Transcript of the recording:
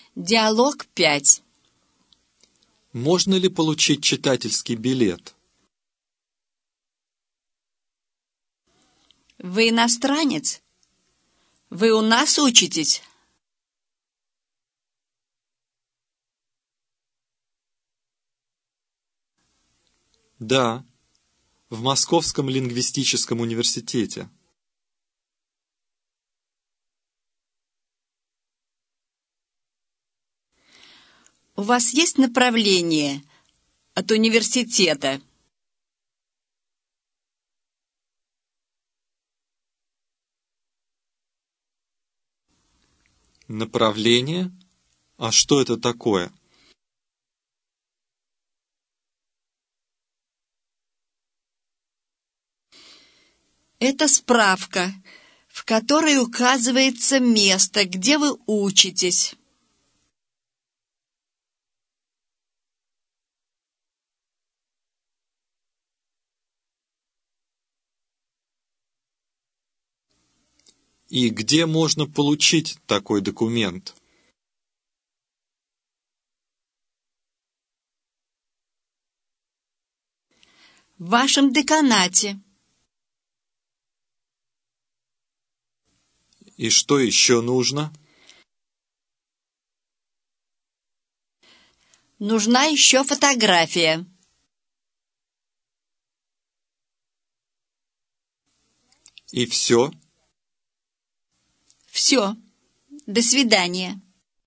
Диалог 5. Можно ли получить читательский билет? Вы иностранец? Вы у нас учитесь? Да, в Московском лингвистическом университете. У вас есть направление от университета? Направление? А что это такое? Это справка, в которой указывается место, где вы учитесь. И где можно получить такой документ? В вашем деканате. И что еще нужно? Нужна еще фотография. И все? Все. До свидания.